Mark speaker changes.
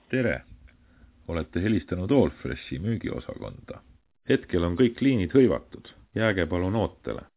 Speaker 1: Tere! Olete helistanud Allfreshi müügiosakonda. Hetkel on kõik liinid hõivatud. Jääge palun ootele.